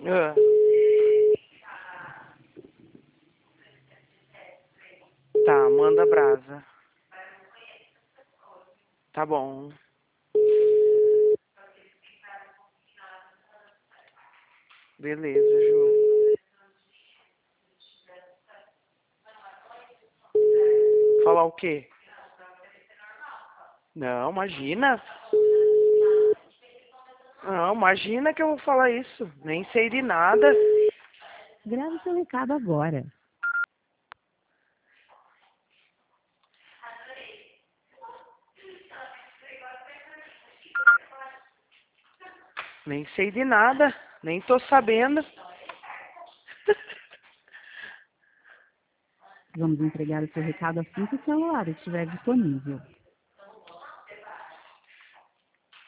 Ah. Tá, manda brasa. Tá bom. Beleza, Ju. Falar o quê? Não, imagina. Não, imagina que eu vou falar isso. Nem sei de nada. Grave seu recado agora. Nem sei de nada. Nem tô sabendo. Vamos entregar o seu recado assim que o celular estiver disponível.